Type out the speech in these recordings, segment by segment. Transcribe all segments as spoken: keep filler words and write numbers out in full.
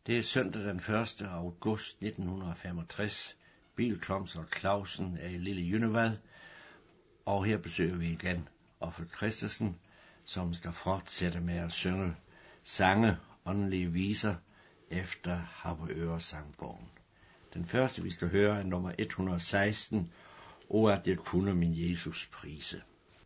Det er søndag den første august nitten femogtres. Bill Thompson Clausen er i Lille Jynevad, og her besøger vi igen Offe Christensen, som skal fortsætte med at synge sange, åndelige viser, efter Harboøre sangbogen. Den første vi skal høre er nummer et hundrede og seksten, O at jeg kunne min Jesus prise.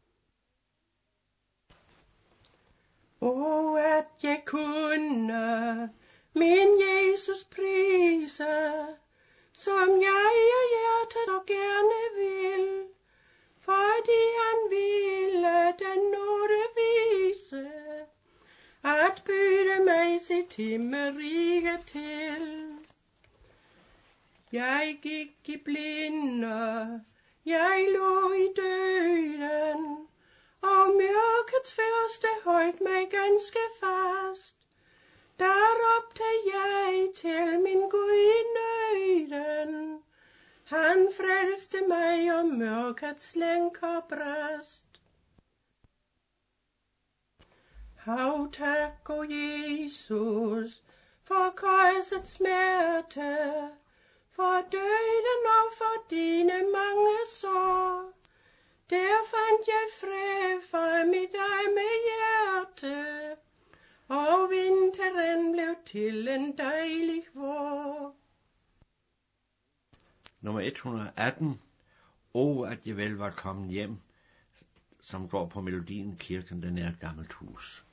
O at jeg kunne min Jesus prise, som jeg af hjertet og gerne vil, fordi han ville den nåde vise, at byde mig sit himmerige til. Jeg gik i blinde, jeg lå i døden, og mørkets første holdt mig ganske fast. Der råbte jeg til min Gud i nøden, han frelste mig og mørkets lænker brast. Hav tak, o Jesus, for korsets smerte, for døden og for dine mange sår. Der fandt jeg fred for mit arme hjerte, og vinteren blev til en dejlig vår. Nummer et hundrede og atten, O at jeg vel var kommet hjem, som går på melodien Kirken, den er et gammelt hus.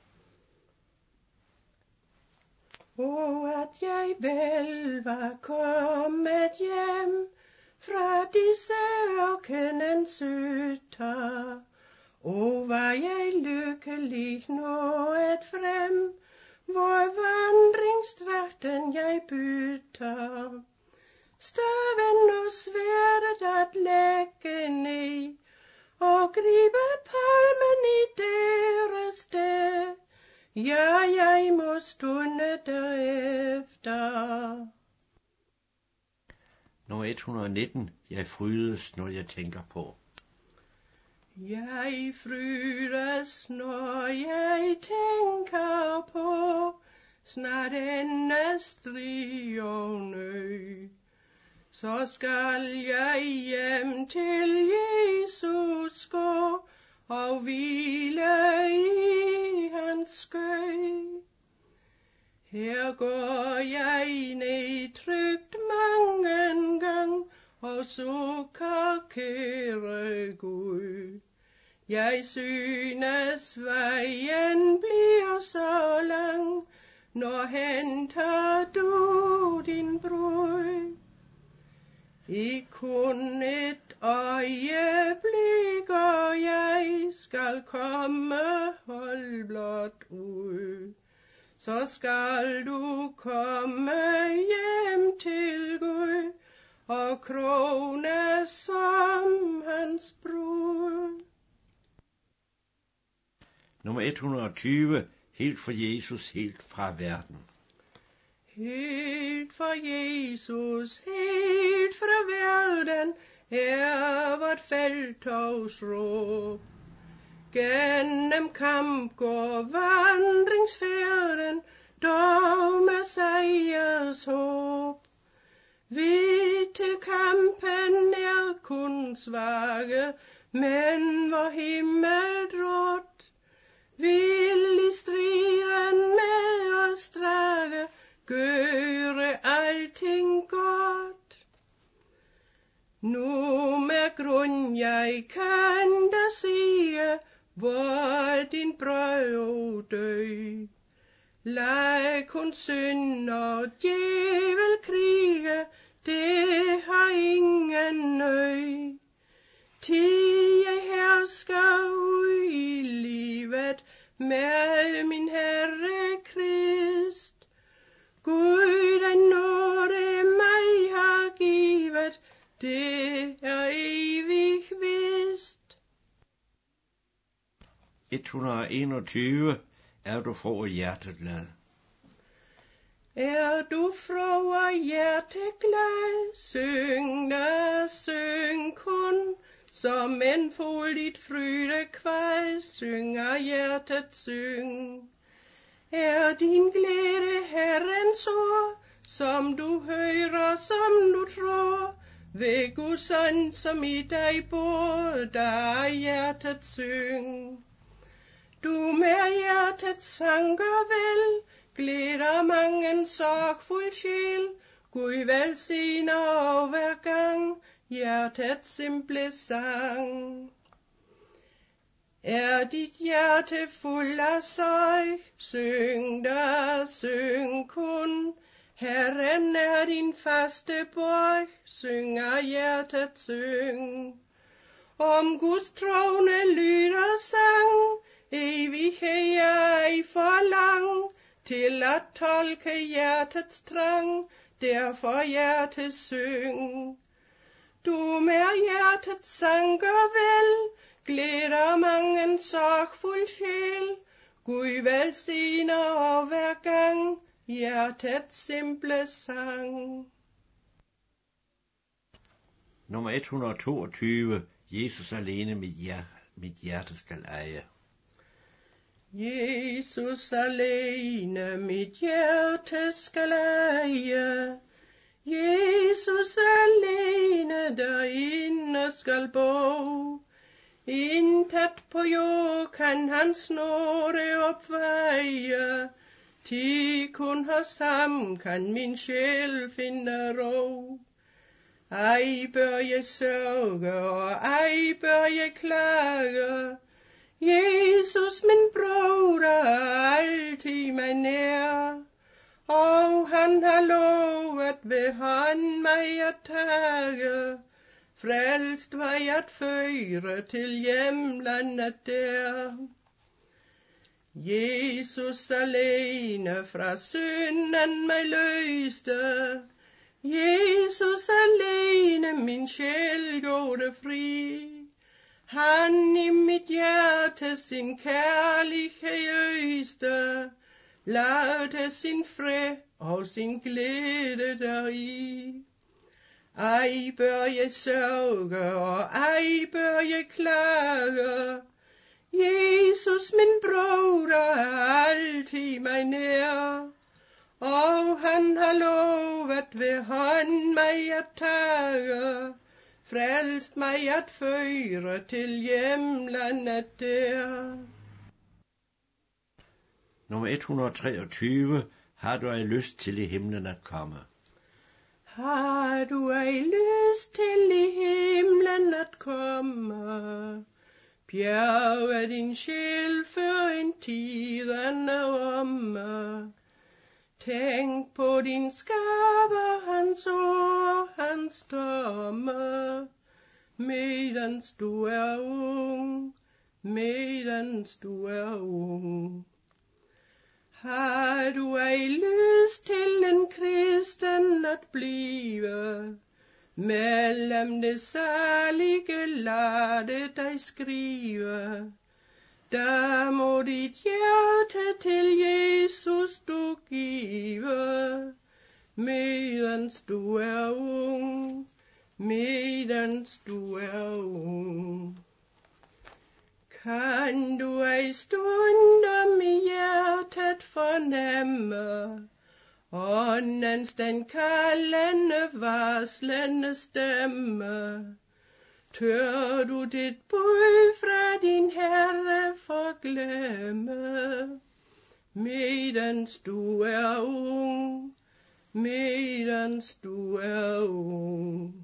O at jeg vel var kommet hjem fra disse ørkenens ytter. O var jeg lykkelig nået frem, hvor vandringsdragten jeg bytter. Staven og sværdet at lægge ned, og gribe palmen i deres sted. Ja, jeg må stunde derefter. Nummer et hundrede og nitten, jeg frydes, når jeg tænker på. Jeg frydes, når jeg tænker på, snart ende strid og nød. Så skal jeg hjem til Jesus gå, og hvile i hans skød. Her går jeg ned trygt mange gang, og sukker kære Gud. Jeg synes vejen bliver så lang, når henter du din brud. I kun et øjeblik, og jeg skal komme holdblot ud. Så skal du komme hjem til Gud, og krone som hans brud. Nummer et hundrede og tyve, helt for Jesus, helt fra verden. Helt for Jesus, helt fra verden, er vort felttogs råb. Gennem kamp går vandringsfærden, dog med sejrs håb. Vi til kampen er kun svage, men vor himmel drot. Vil i striden med os drage, gøre alting godt. Nu med grund jeg kan da sige, hvor din brød dø. Lad kun synd og djævel krige, det har ingen nøj. Til jeg hersker ud i livet med min Herre Krist. Gud, den nåde mig har givet, det er evig vist. et hundrede og enogtyve, er du fra hjertet glad. Er du fra hjertet glad, syng da, syng kun, som en fuld dit frydekvaj, synger hjertet syng. Er din glæde Herrens ord, som du hører, som du tror, ved Guds ånd, som i dig bor, der er hjertet syng. Du med hjertet sanger vel, glæder mangen sorgfuld sjæl, Gud velsigner og hver gang hjertets simple sang. Er dit hjerte fuld af sorg, syng da, syng kun. Herren er din faste borg, synger hjertet syng. Om Guds trone lyder sang, evighed jeg forlang, til at tolke hjertets trang, derfor hjertet syng. Du med hjertet sanger vel, glæder mangen sorgfuld sjæl, Gud velsigner og hver gang hjertets simple sang. Nummer et hundrede og toogtyve. Jesus alene mit, hjer- mit hjerte skal eje. Jesus alene mit hjerte skal eje, Jesus alene derinde skal bo. Intet på jord kan hans nåde opveje, ti kun hos ham kan min sjæl finde ro. Ej bør jeg sørge, og ej bør jeg klage, Jesus min broder er altid mig nær, og han har lovet ved han mig at tage, frelst var jeg at føre til hjemlandet der. Jesus alene fra synden mig løste, Jesus alene min sjæl gjorde fri. Han i mit hjerte sin kærlighed øste, lagde sin fred og sin glæde deri. Ej bør jeg sørge, og ej bør jeg klage, Jesus min broder er altid mig nær, og han har lovet ved hånd mig at tage, frelst mig at føre til hjemlandet der. Nummer et hundrede og treogtyve. Har du ej lyst til i himlen at komme? Har du ej lyst til i himlen at komme? Bjerge din sjæl før en tiden er omme. Tænk på din skaber, hans ord, hans domme, medens du er ung, medens du er ung. Har du ej lyst til en kristen at blive, mellem det salige lad det dig skrive, der må dit hjerte til Jesus du give, medens du er ung, medens du er ung. Kan du ej stundom i hjertet fornemme, åndens den kaldende, varslende stemme, tør du dit bud fra din Herre forglemme, medens du er ung, medens du er ung.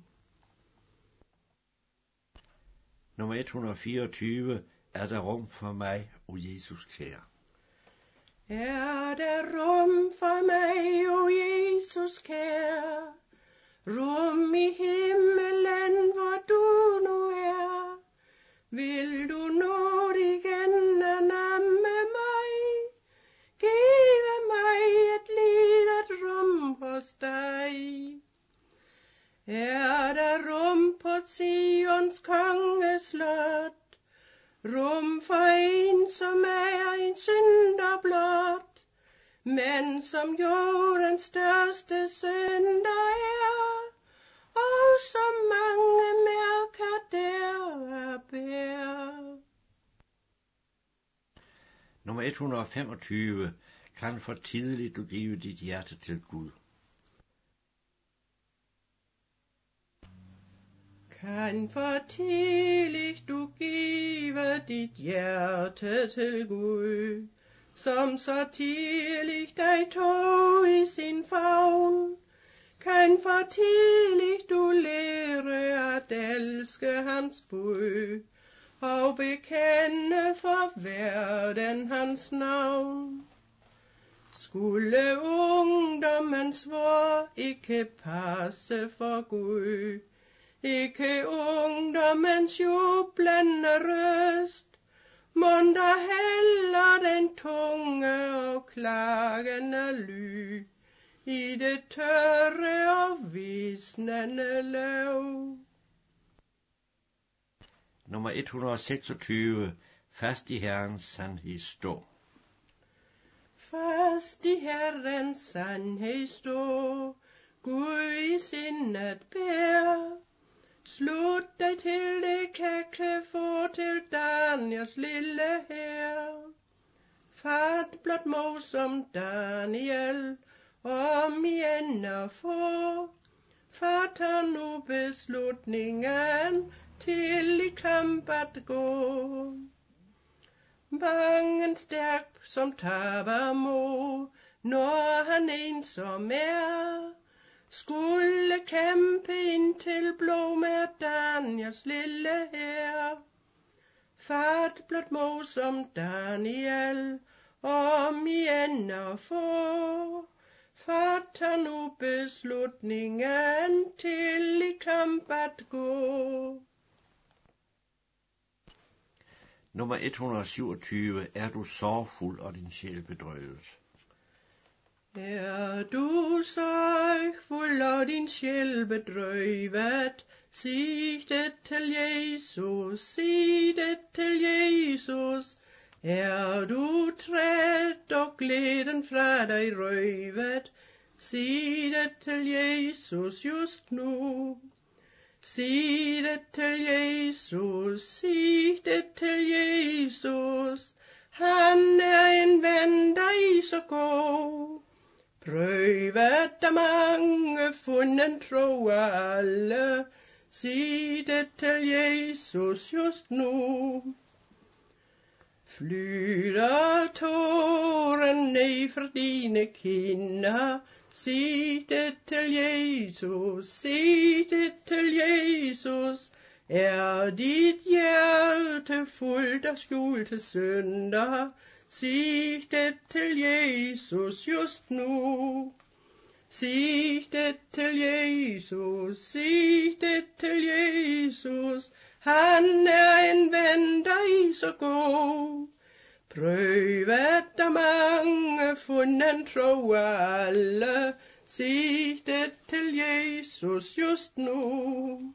Nummer et hundrede og fireogtyve. Er der rum for mig, o Jesus kær? Er der rum for mig, o Jesus kær? Rum i himmelen, hvor du nu er. Vil du nå igen og namme mig? Give mig et lille rum hos dig. Er der rum på Sions kongeslot? Rum for en, som er en synder blot, men som jordens største synder er, og som mange mærker der er bær. Nummer et hundrede og femogtyve. kan for tidligt du give dit hjerte til Gud. Kan for tidligt du give dit hjerte til Gud, som så tidligt dig tog i sin favn. Kan for tidligt du lære at elske hans bud, og bekende for verden hans navn. Skulle ungdommens vor ikke passe for Gud, ikke ungdommens jublende røst, mon der heller den tunge og klagende ly i det tørre og visnende lav. Nummer et hundrede og seksogtyve. Fast i Herrens sandhed stå. Fast i Herrens sandhed stå, Gud i sindet bær. Slut dig til det kække få til Daniels lille hær. Fat blot må som Daniel, om igen at få. Fatter nu beslutningen til i kamp at gå. Bangen stærk som taber må, når han ensom er, skulle kæmpe indtil blå med Daniels lille hær. Fat blot må som Daniel, om igen at få. Fatter nu beslutningen til i kamp at gå. Nummer et hundrede og syvogtyve. Er du sorgfuld og din sjæl bedrøvet? Er du sorgfuld og din sjæl bedrøvet, sig det til Jesus, sig det til Jesus. Er du træt og glæden fra dig røvet, sig det til Jesus just nu. Sig det til Jesus, sig det til Jesus, han er en ven dig så god. Prøvet der mange, funden tro alle, sig det til Jesus just nu. Flyder tåren ned fra dine kinder, sig det til Jesus, sig det til Jesus. Er dit hjerte fuldt af skjulte synder, sig det til Jesus just nu. Sig det til Jesus, sig det til Jesus, han er en ven dig så god. Prøvet der mange, funden tro alle, sig det til Jesus just nu.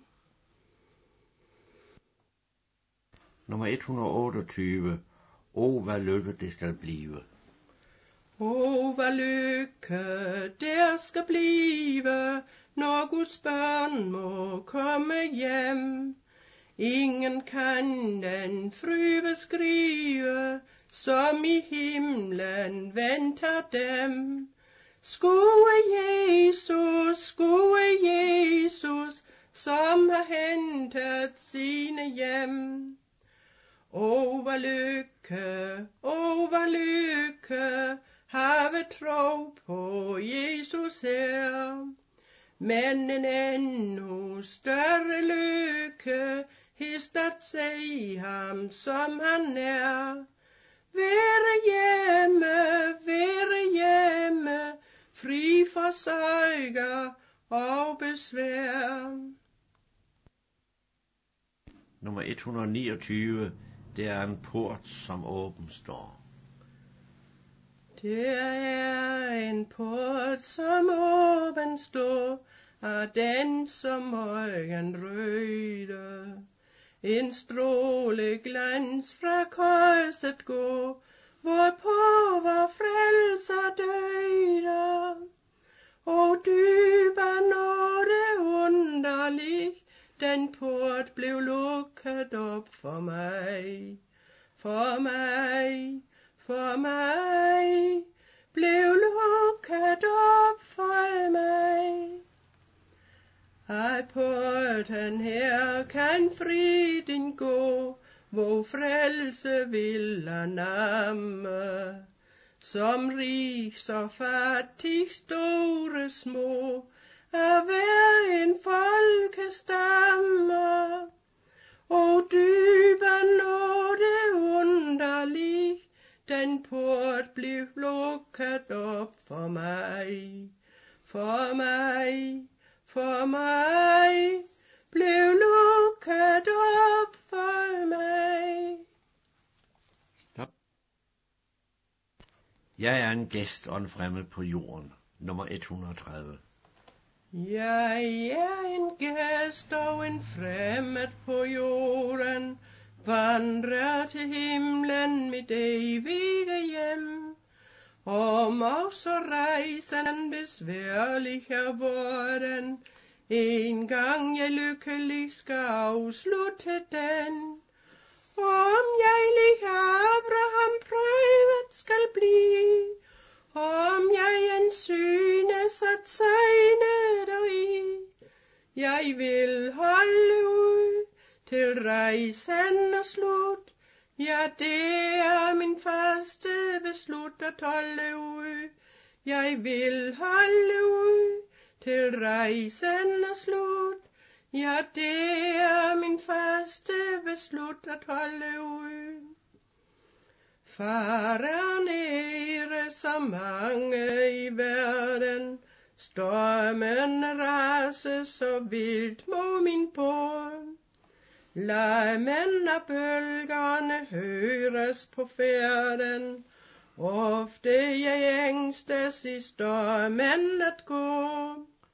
Nummer et hundrede og otteogtyve. O, hvad lykke det skal blive. O, hvad lykke der skal blive, når Guds børn må komme hjem. Ingen kan den fryd beskrive, som i himlen venter dem. Skue Jesus, skue Jesus, som har hentet sine hjem. O, hvad lykke, o, hvad lykke, have tro på Jesus her. Men en endnu større lykke, hist at se ham som han er. Være hjemme, være hjemme, fri for sorger og besvær. Nummer et hundrede og niogtyve. Det er en port, som åben står. Det er en port, som åben står, af den som øjen røde. En stråle glans fra korset går, hvorpå vor frelser døde. Og dybe nåde underlig, den port blev lukket op for mig. For mig, for mig, blev lukket op for mig. Ej, porten her kan friden gå, hvor frelse vil namme. Som rig så fattig, store små, af hver en folkestamme. Og dyben og det underlig, den port blev lukket op for mig. For mig, for mig, blev lukket op for mig. Stop. Jeg er en gæst og en fremmed på jorden. Nummer et hundrede og tredive. Jeg er en gæst og en fremmed på jorden, vandrer til himlen mit evige hjem. Om også rejsen besværlig er worden, en gang jeg lykkelig skal afslutte den. Om jeg lig Abraham prøvet skal blive, om jeg en synes at segne deri, jeg vil holde ud til rejsen er slut. Ja, det er min faste beslut at holde ud. Jeg vil holde ud til rejsen er slut. Ja, det er min faste beslut at holde ud. Far er nede så mange i verden, stormen raser så vildt mod min port. Larmen af bølgerne høres på færden, ofte jeg ængstes i stormen at gå.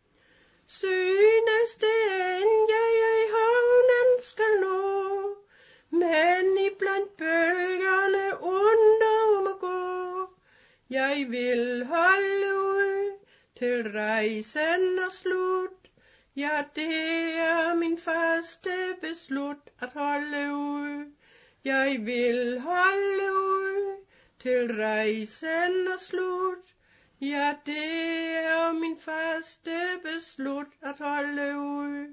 Synes det end jeg i havnen skal nå, men iblandt bølgerne under mig gå. Jeg vil holde ud til rejsen er slut. Ja, det er min faste beslut at holde ud. Jeg vil holde ud til rejsen er slut. Ja, det er min faste beslut at holde ud.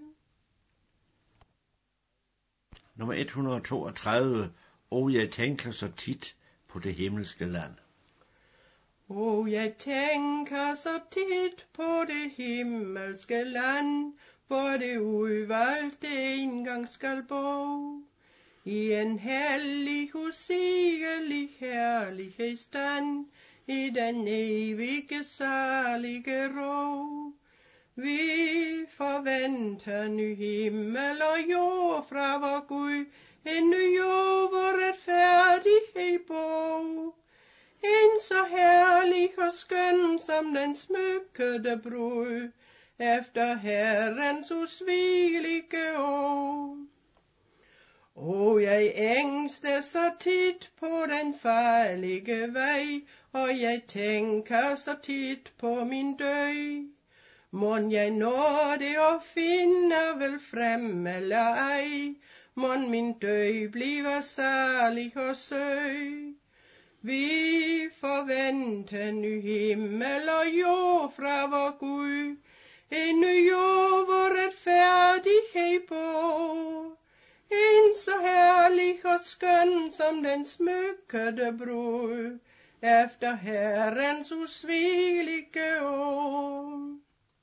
Nummer et hundrede og toogtredive. Og jeg tænker så tit på det himmelske land. Og jeg tænker så tit på det himmelske land, hvor det udvalgte engang skal bo. I en hellig, usigelig herlighedsstand, i den evige salige ro. Vi forventer ny himmel og jord fra vor Gud, en ny jord, hvor retfærdighed bor. En så herlig og skøn som den smykkede brud, efter Herrens usvigelige år. Og jeg ængster så tit på den farlige vej, og jeg tænker så tit på min død. Mon jeg når det og finder vel frem eller ej, mon min død bliver salig og sød. Vi forventer ny himmel og jord fra vor Gud, en ny jord, hvor retfærdighed bor. En så herlig og skøn som den smykkede brud, efter Herrens usvigelige år.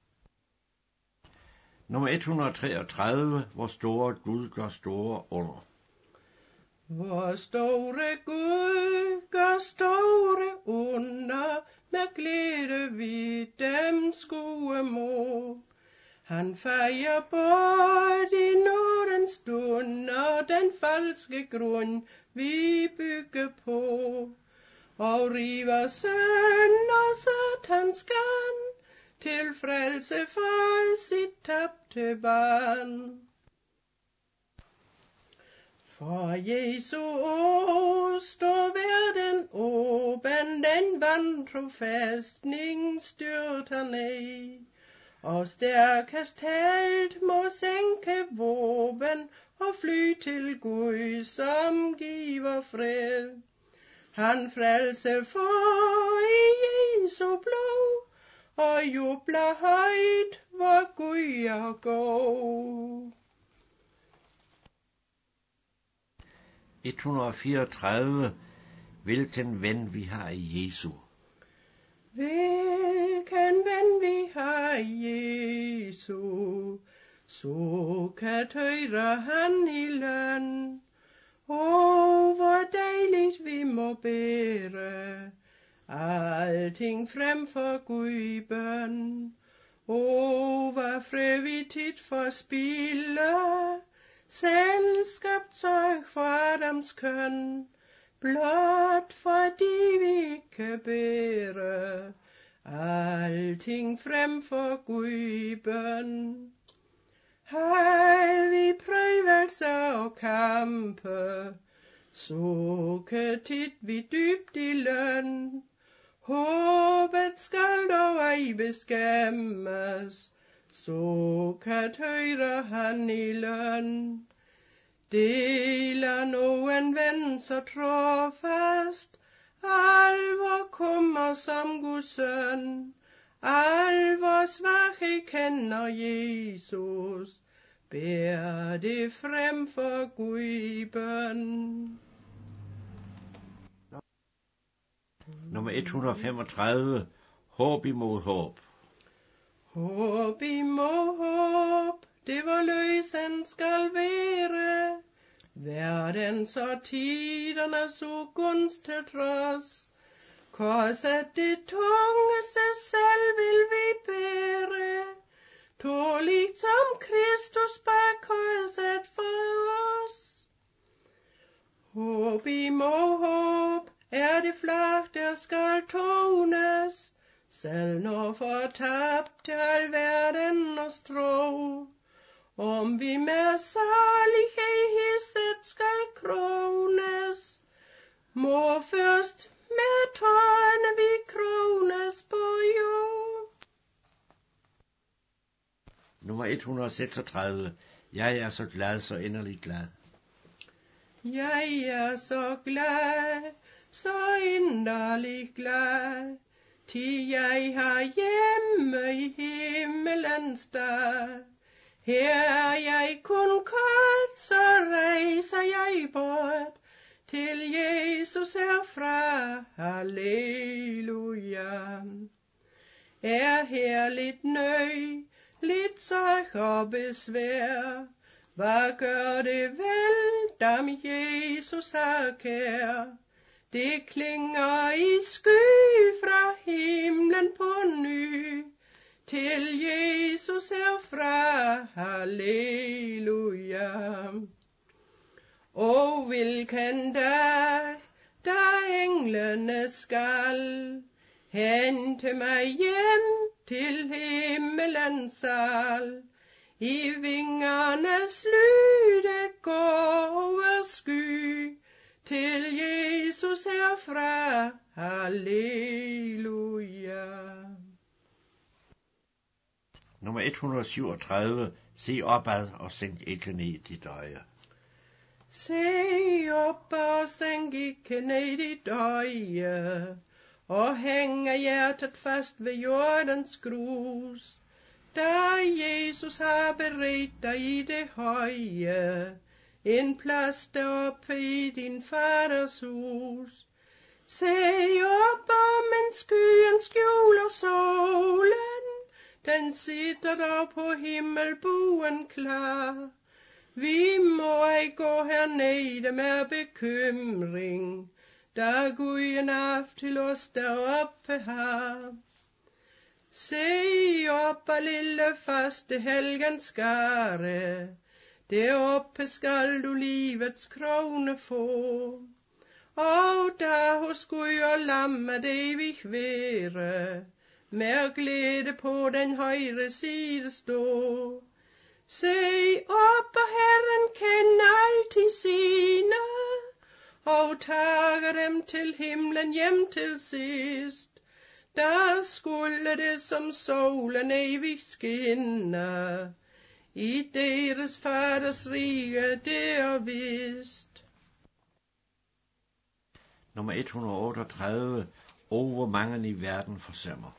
Nummer et hundrede og treogtredive. Hvor store Gud gør store under. Hvor store Gud gør store under, med glæde vi dem skue må. Han fejer bort i nådens stund, og den falske grund vi bygger på, og river søn og satans garn, til frelse for sit tabte barn. For Jesu ord står verden åben, den vantro fæstning styrter ned, og stærkest talt må sænke våben og fly til Gud, som giver fred. Han frelse for i Jesu blod, og jubler højt, hvor Gud er god. et hundrede og fireogtredive. Hvilken ven vi har i Jesu. Hvilken ven vi har i Jesu, så kan tøjre han i løn. Åh, hvor dejligt vi må bære alting frem for Gud i bøn. Åh, hvor fred vi tit forspiller, selskab tøj for Adams køn, blot fordi vi ikke bære alting frem for Gud i bøn. Hej, vi prøvelser og kampe, så kan tit vi dybt i løn. Håbet skal dog ej beskæmmes, så kan tøjre han i løn. Deler nogen ven så trofast, al vor kommer som Guds søn. Al vor svaghed kender Jesus, bær det frem for Gud i bøn. Nummer et hundrede og femogtredive. Håb imod håb. Håb imod håb, det var løsen skal være. Verdens og tidernes ugunst til trods. Korset det tunge sig selv vil vi bære. Tåligt som Kristus bar korset for os. Håb imod håb er det flag, der skal tones. Selv når fortabt til al verden og strå. Om vi med salighed hisset skal krones, må først med tårne vi krones på jord. Nummer et hundrede og seksogtredive. Jeg er så glad, så inderligt glad. Jeg er så glad, så inderligt glad, til jeg har hjemme i himmelens stad. Her er jeg kun kort, så rejser jeg bort, til Jesus herfra, halleluja. Er her lidt nøj, lidt sorg og besvær, hvad gør det vel, dem Jesus har kær? Det klinger i sky fra himlen på ny, til Jesus herfra, halleluja. Og hvilken dag, da englene skal hente mig hjem til himmelens sal, i vingernes lyde går over sky, til Jesus herfra, halleluja. Nummer et hundrede og syvogtredive. Se opad og sænk ikke ned dit øje. Se op og sænk ikke ned dit øje, og hænger hjertet fast ved jordens grus. Da Jesus har beredt dig i det høje, en plads deroppe i din faders hus. Se op og mens skyen skjuler solen, den sitter der på himmelbuen klar. Vi må ej gå hernede med bekymring, da Gud en aft til os deroppe har. Se op og lille faste helgens skare, deroppe skal du livets krone få. Og der hos Gud og lammet evigt være, med glæde på den højre side stå. Se op, og Herren kender altid sine, og tager dem til himlen hjem til sidst. Der skulle det som solen evigt skinne, i deres faders rige det er vist. Nummer et hundrede og otteogtredive. O, hvor mange i verden forsømmer.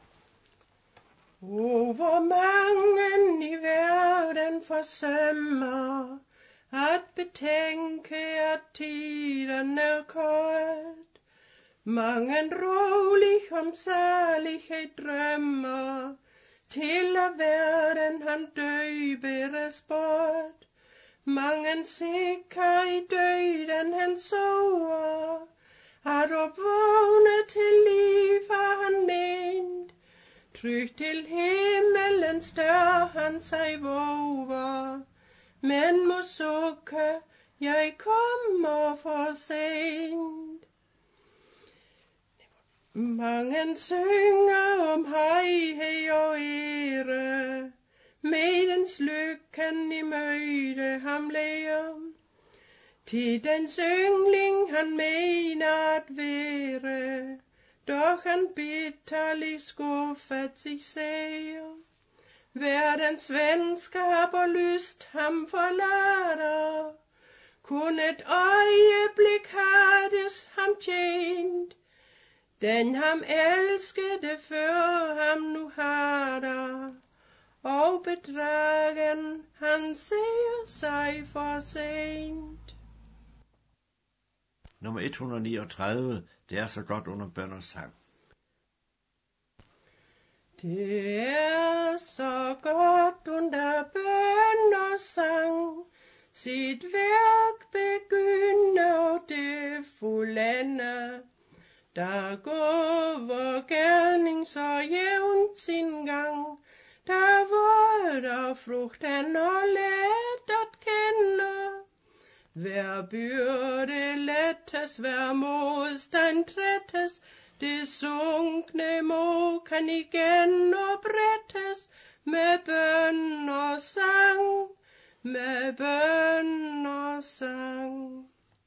O, hvor mange i verden forsømmer at betænke, at tiden er kort. Mangen rolig om salighed drømmer, til at verden han døberes bort. Mangen sikker i døden han sover, at opvågne til liv har han ment. Tryg til himmelens dør han sig våger, men må sukke, jeg kommer for sent. Mangen synger om højhed og ære, medens lykken i møde ham lærer. Til den yngling han mener at være, dog han bitterlig skuffet sig ser. Verdens venskab og lyst ham forlader, kun et øjeblik hades ham tjent. Den ham elskede før ham nu hader, og bedragen han ser sig for sent. Nummer et hundrede niogtredive, det er så godt under bøn og sang. Det er så godt under bøn og sang, sit værk begynde og det fuldende. Der går vor gerning så jævnt sin gang, der vorder frugten og let at kende. Hver byrde lettes, hver modstand trættes, det sunkne må kan igen oprettes, med bøn og sang, med bøn og sang.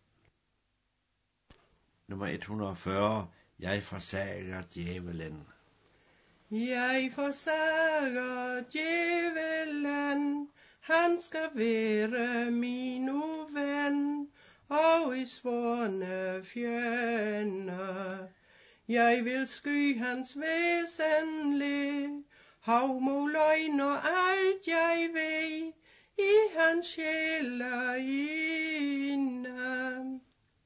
Nummer et hundrede og fyrre, jeg forsager djævelen. Jeg forsager djævelen, han skal være min uven, og i svorne fjende. Jeg vil sky hans væsenlig, havmod, løgn og alt jeg ved, i hans sjæler inde.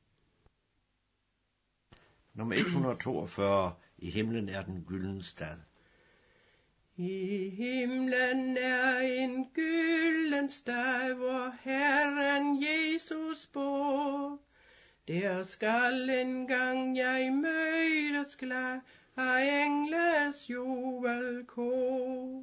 Nummer et hundrede og toogfyrre, i himlen er den gylden stad. I himlen er en gylden stad, hvor Herren Jesus bor. Der skal en gang jeg mødes glad af engles jubelkor.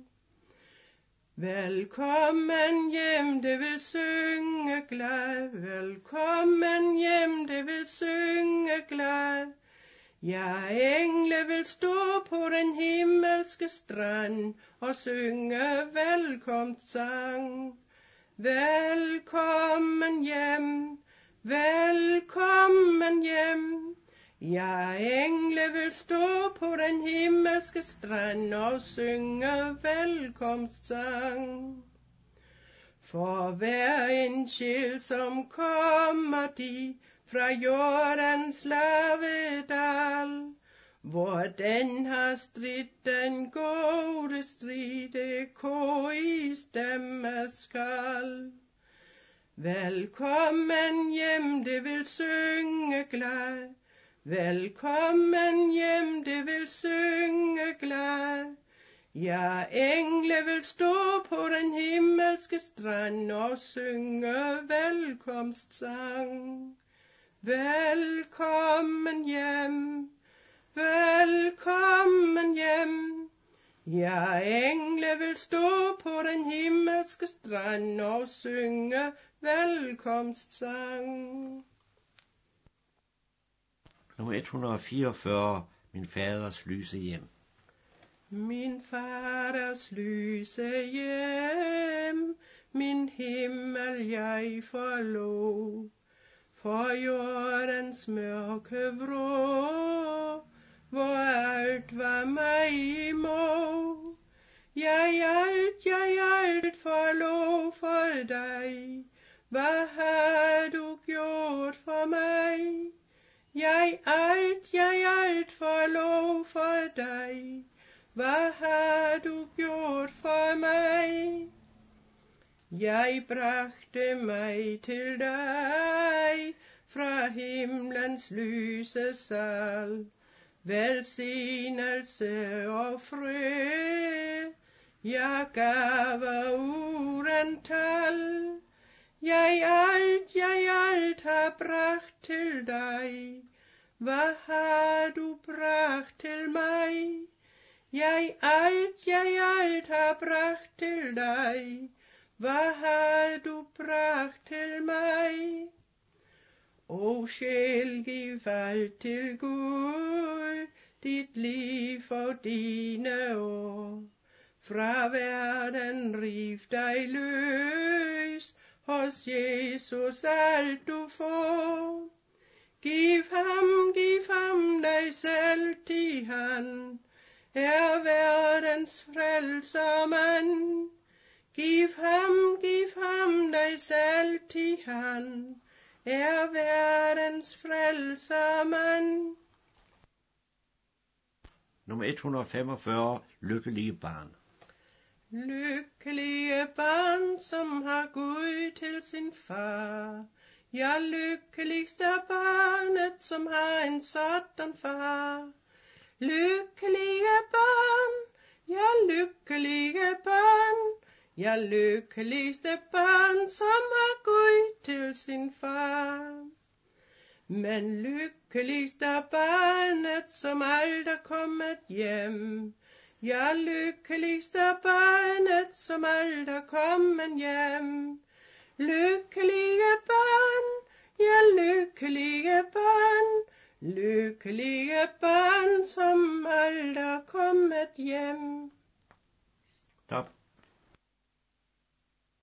Velkommen hjem, det vil synge glad. Velkommen hjem, det vil synge glad. Ja, engle vil stå på den himmelske strand og synge velkomstsang. Velkommen hjem, velkommen hjem. Ja, engle vil stå på den himmelske strand og synge velkomstsang. For hver en sjæl, som kommer de fra jordens lave dal, hvor den har stridt den gode strid, det ko i stemme skal. Velkommen hjem, det vil synge glad. Velkommen hjem, det vil synge glad. Ja, engle vil stå på den himmelske strand og synge velkomstsang. Velkommen hjem, velkommen hjem. Ja, engle vil stå på den himmelske strand og synge velkomstsang. Nummer et hundrede og fireogfyrre, min faders lyse hjem. Min faders lyse hjem, min himmel jeg forlod. For jordens mørke vrå, hvor alt var mig imod. Jeg alt, jeg alt forlod for dig. Hvad har du gjort for mig? Jeg alt, jeg alt forlod for dig? Hvad har du gjort for mig? Jeg bragte mig til dig fra himlens lyse sal. Velsignelse og fred, jeg gav uden tal. Jeg alt, jeg alt har bragt til dig. Hvad har du bragt til mig? Jeg alt, jeg alt har bragt til dig. Hvad har du bragt til mig? O sjæl, giv alt til Gud, dit liv og dine år. Fra verden riv dig løs, hos Jesus alt du får. Giv ham, giv ham dig selv til han, er verdens frelsermand. Giv ham, giv ham dig selv til han, er verdens frelsermand. Nummer et hundrede femogfyrre. Lykkelige barn. Lykkelige barn, som har Gud til sin far. Ja, lykkeligst er barnet, som har en sådan far. Lykkelige barn, ja, lykkelige barn. Ja, lykkeligste barn, som har Gud til sin far. Men lykkeligst er barnet, som aldrig er kommet hjem. Ja, lykkeligst er barnet, som aldrig er kommet hjem. Lykkelige barn, ja, lykkelige barn. Lykkelige barn, som aldrig er kommet hjem. Stop.